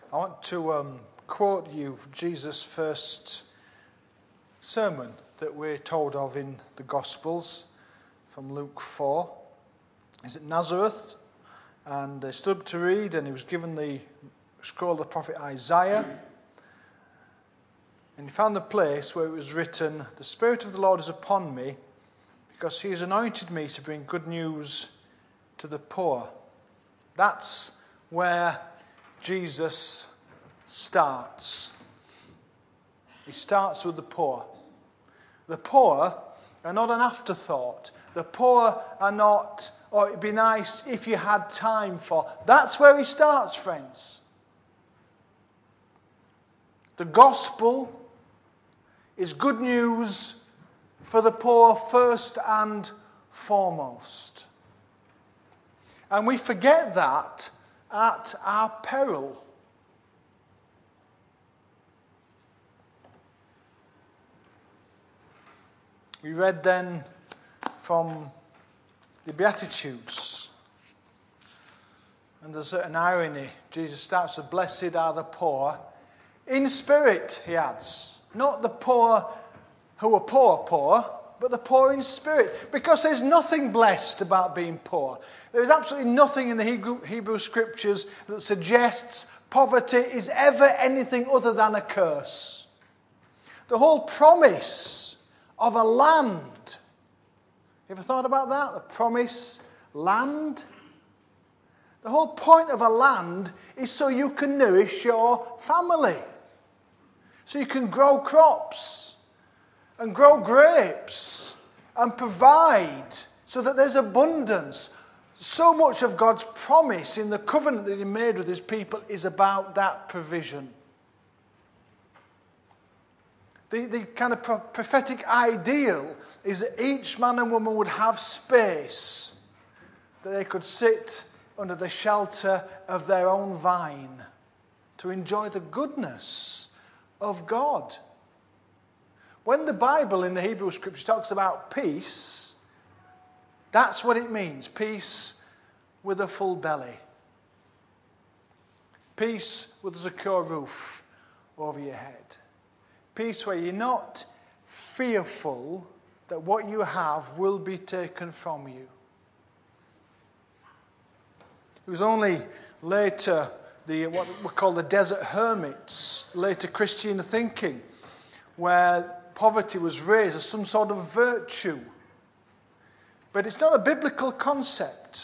I want to quote you Jesus' first sermon that we're told of in the Gospels from Luke 4. He's at Nazareth, and they stood up to read, and he was given the scroll of the prophet Isaiah. And he found the place where it was written, "The Spirit of the Lord is upon me, because he has anointed me to bring good news to the poor." That's where Jesus starts. He starts with the poor. The poor are not an afterthought. The poor are not, "Oh, it'd be nice if you had time for." That's where he starts, friends. The gospel is good news for the poor first and foremost. And we forget that at our peril. We read then from the Beatitudes. And there's an irony. Jesus starts with, "Blessed are the poor in spirit," he adds. Not the poor who are poor, but the poor in spirit. Because there's nothing blessed about being poor. There is absolutely nothing in the Hebrew Scriptures that suggests poverty is ever anything other than a curse. The whole promise of a land. You ever thought about that? The promise, land? The whole point of a land is so you can nourish your family. So you can grow crops and grow grapes and provide so that there's abundance. So much of God's promise in the covenant that he made with his people is about that provision. The kind of prophetic ideal is that each man and woman would have space, that they could sit under the shelter of their own vine to enjoy the goodness of God. When the Bible in the Hebrew Scriptures talks about peace, that's what it means. Peace with a full belly. Peace with a secure roof over your head. Peace where you're not fearful that what you have will be taken from you. It was only later, what we call the desert hermits, later Christian thinking, where poverty was raised as some sort of virtue. But it's not a biblical concept.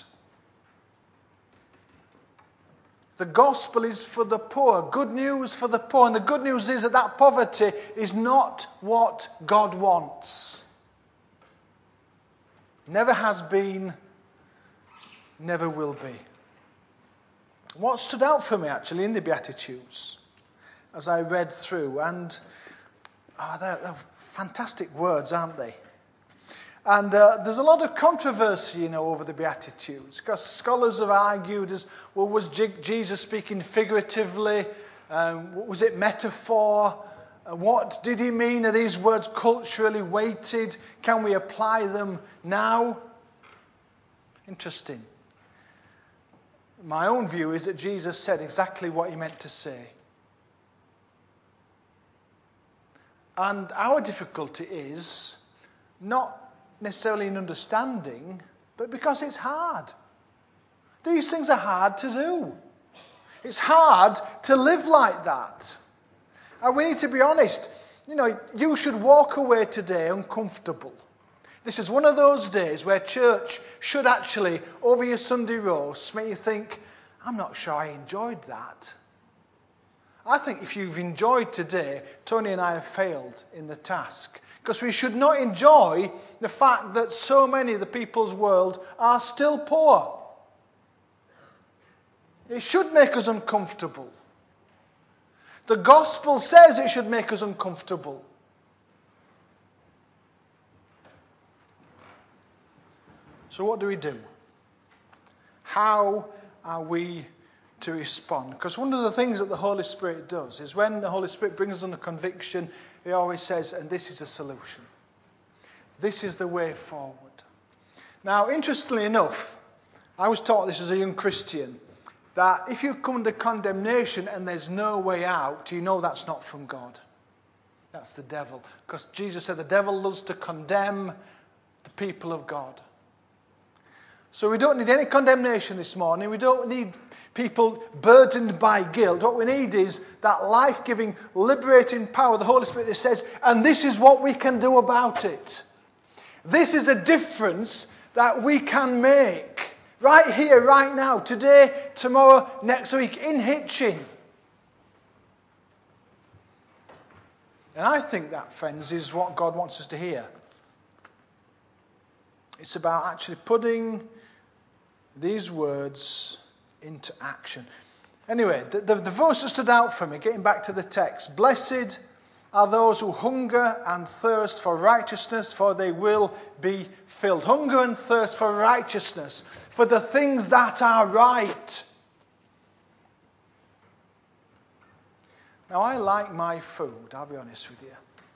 The gospel is for the poor, good news for the poor. And the good news is that poverty is not what God wants. Never has been, never will be. What stood out for me actually in the Beatitudes as I read through, and they're fantastic words, aren't they? And there's a lot of controversy, over the Beatitudes, because scholars have argued was Jesus speaking figuratively? Was it metaphor? What did he mean? Are these words culturally weighted? Can we apply them now? Interesting. My own view is that Jesus said exactly what he meant to say. And our difficulty is not necessarily in understanding, but because it's hard. These things are hard to do. It's hard to live like that. And we need to be honest. You should walk away today uncomfortable. This is one of those days where church should actually, over your Sunday roast, make you think, "I'm not sure I enjoyed that." I think if you've enjoyed today, Tony and I have failed in the task. Because we should not enjoy the fact that so many of the people's world are still poor. It should make us uncomfortable. The gospel says it should make us uncomfortable. So what do we do? How are we to respond? Because one of the things that the Holy Spirit does is when the Holy Spirit brings us under conviction, he always says, and this is a solution. This is the way forward. Now, interestingly enough, I was taught this as a young Christian. that if you come under condemnation and there's no way out, you know that's not from God. That's the devil. Because Jesus said the devil loves to condemn the people of God. So we don't need any condemnation this morning. We don't need people burdened by guilt. What we need is that life-giving, liberating power of the Holy Spirit that says, and this is what we can do about it. This is a difference that we can make. Right here, right now, today, tomorrow, next week, in Hitchin. And I think that, friends, is what God wants us to hear. It's about actually putting these words into action. Anyway, the verse that stood out for me, getting back to the text. Blessed are those who hunger and thirst for righteousness, for they will be filled. Hunger and thirst for righteousness, for the things that are right. Now, I like my food, I'll be honest with you.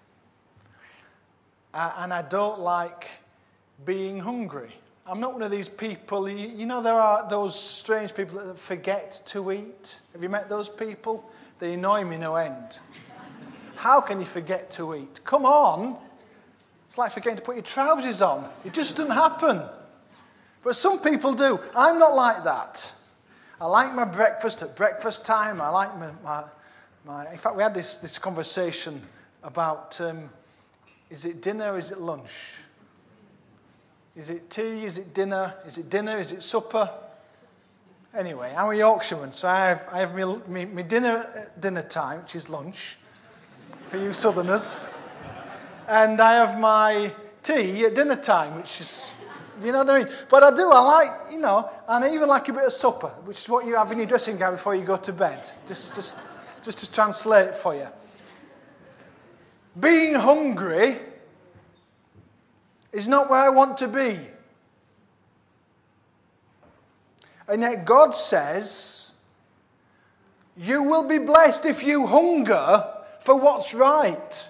And I don't like being hungry. I'm not one of these people, you know, there are those strange people that forget to eat. Have you met those people? They annoy me no end. How can you forget to eat? Come on. It's like forgetting to put your trousers on. It just doesn't happen. But some people do. I'm not like that. I like my breakfast at breakfast time. I like my in fact, we had this conversation about, is it dinner or is it lunch? Is it tea? Is it dinner? Is it dinner? Is it supper? Anyway, I'm a Yorkshireman, so I have my dinner at dinner time, which is lunch, for you Southerners. And I have my tea at dinner time, which is, you know what I mean? But I like, you know, and I even like a bit of supper, which is what you have in your dressing gown before you go to bed. Just to translate it for you. Being hungry is not where I want to be. And yet God says, you will be blessed if you hunger for what's right.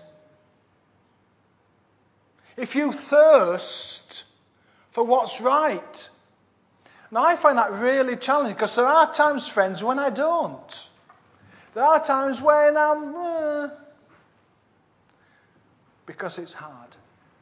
If you thirst for what's right. Now, I find that really challenging because there are times, friends, when I don't. There are times when I'm... because it's hard.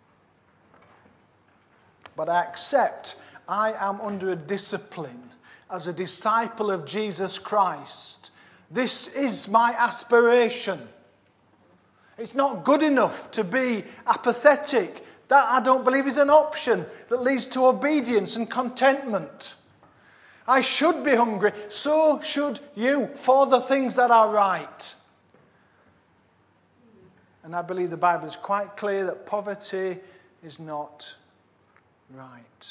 But I accept I am under a discipline as a disciple of Jesus Christ. This is my aspiration. It's not good enough to be apathetic. That, I don't believe, is an option that leads to obedience and contentment. I should be hungry. So should you for the things that are right. And I believe the Bible is quite clear that poverty is not right.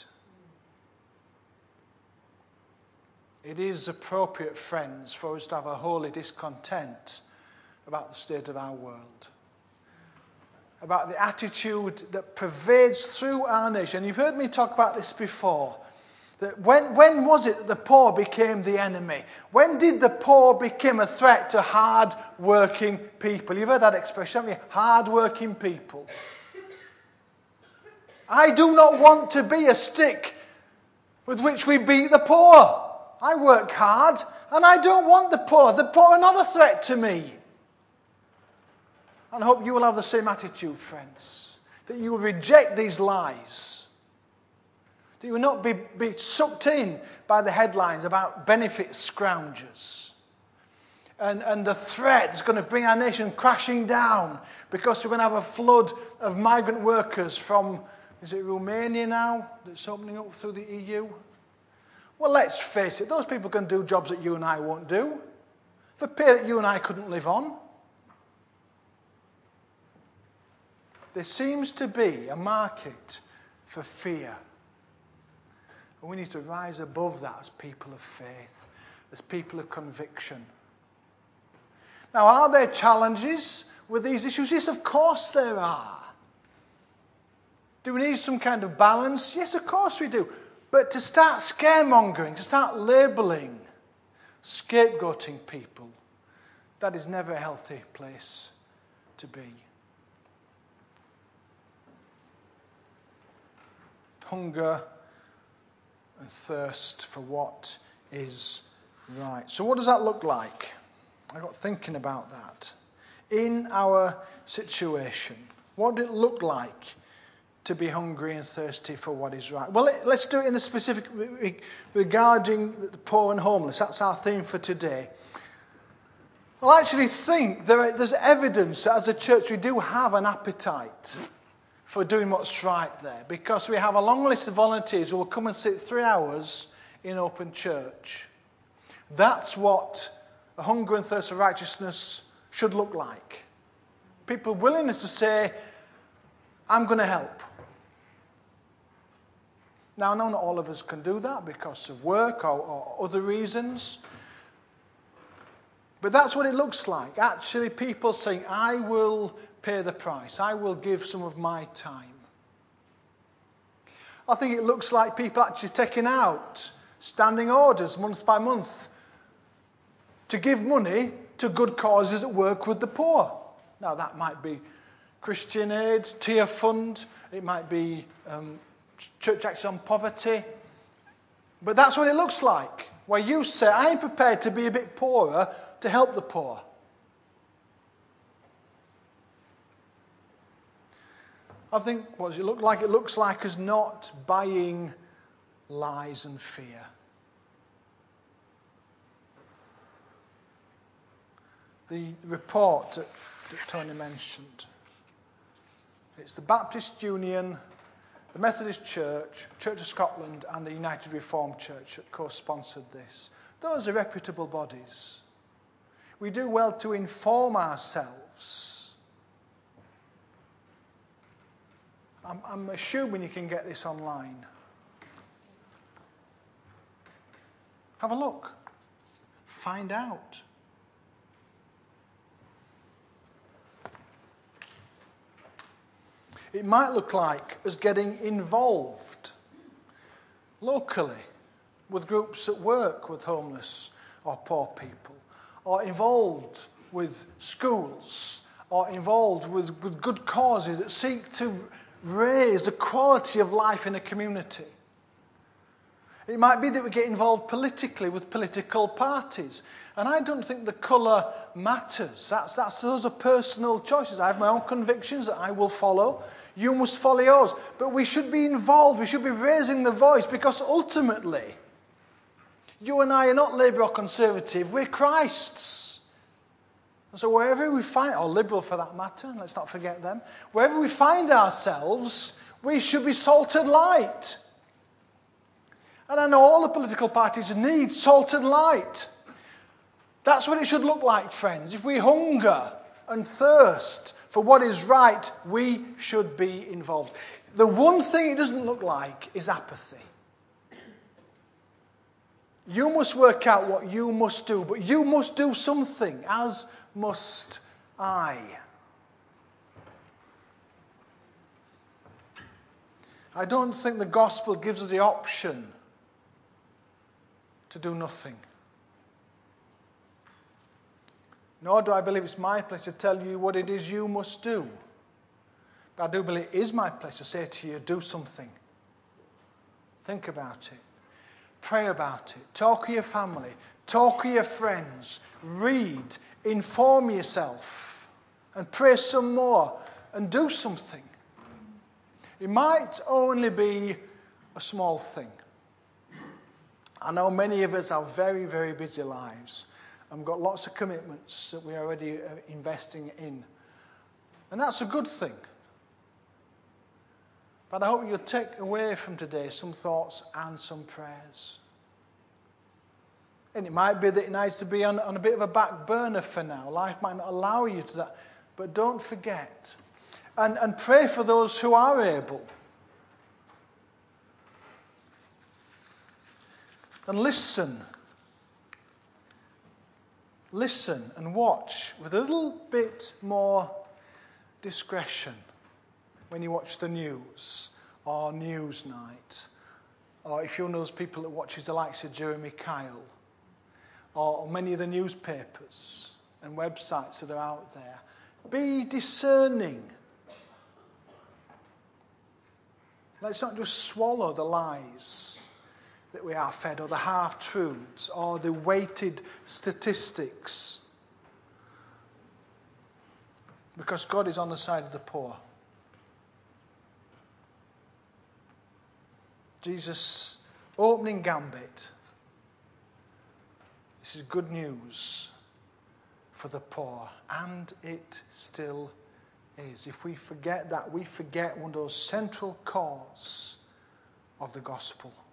It is appropriate, friends, for us to have a holy discontent about the state of our world. About the attitude that pervades through our nation. You've heard me talk about this before. That when was it that the poor became the enemy? When did the poor become a threat to hard-working people? You've heard that expression, haven't you? Hard-working people. I do not want to be a stick with which we beat the poor. I work hard, and I don't want the poor. The poor are not a threat to me. And I hope you will have the same attitude, friends. That you will reject these lies. That you will not be sucked in by the headlines about benefit scroungers. And the threat is going to bring our nation crashing down because we're going to have a flood of migrant workers from, is it Romania now, that's opening up through the EU? Well, let's face it, those people can do jobs that you and I won't do, for pay that you and I couldn't live on. There seems to be a market for fear. And we need to rise above that as people of faith, as people of conviction. Now, are there challenges with these issues? Yes, of course there are. Do we need some kind of balance? Yes, of course we do. But to start scaremongering, to start labelling, scapegoating people, that is never a healthy place to be. Hunger and thirst for what is Right, so what does that look like? I got thinking about that. In our situation, what did it look like to be hungry and thirsty for what is right? Well, let's do it in a specific regarding the poor and homeless. That's our theme for today. Well, I actually think there's evidence that as a church we do have an appetite for doing what's right there, because we have a long list of volunteers who will come and sit 3 hours in open church. That's what a hunger and thirst for righteousness should look like. People willingness to say, I'm going to help. Now, I know not all of us can do that because of work or other reasons. But that's what it looks like. Actually, people saying, I will pay the price. I will give some of my time. I think it looks like people actually taking out standing orders month by month to give money to good causes that work with the poor. Now, that might be Christian Aid, Tier Fund. It might be Church Action on Poverty. But that's what it looks like, where you say, I'm prepared to be a bit poorer to help the poor. I think what does it look like? It looks like us not buying lies and fear. The report that Tony mentioned, it's the Baptist Union, the Methodist Church, Church of Scotland, and the United Reformed Church that co-sponsored this. Those are reputable bodies. We do well to inform ourselves. I'm assuming you can get this online. Have a look. Find out. It might look like us getting involved locally with groups that work with homeless or poor people, or involved with schools, or involved with good causes that seek to raise the quality of life in a community. It might be that we get involved politically with political parties. And I don't think the colour matters. Those are personal choices. I have my own convictions that I will follow. You must follow yours. But we should be involved. We should be raising the voice, because ultimately, you and I are not Labour or Conservative. We're Christ's. And so wherever we find, or Liberal for that matter, let's not forget them, wherever we find ourselves, we should be salt and light. And I know all the political parties need salt and light. That's what it should look like, friends. If we hunger and thirst for what is right, we should be involved. The one thing it doesn't look like is apathy. You must work out what you must do, but you must do something, as must I. I don't think the gospel gives us the option to do nothing. Nor do I believe it's my place to tell you what it is you must do. But I do believe it is my place to say to you, do something. Think about it. Pray about it. Talk with your family. Talk with your friends. Read. Inform yourself. And pray some more. And do something. It might only be a small thing. I know many of us have very, very busy lives. And we've got lots of commitments that we're already investing in. And that's a good thing. But I hope you'll take away from today some thoughts and some prayers. And it might be that it needs to be on a bit of a back burner for now. Life might not allow you to that. But don't forget. And pray for those who are able. And listen. Listen and watch with a little bit more discretion when you watch the news or Newsnight, or if you're one of those people that watches the likes of Jeremy Kyle, or many of the newspapers and websites that are out there. Be discerning. Let's not just swallow the lies that we are fed, or the half-truths, or the weighted statistics. Because God is on the side of the poor. Jesus' opening gambit. This is good news for the poor, and it still is. If we forget that, we forget one of those central cores of the gospel.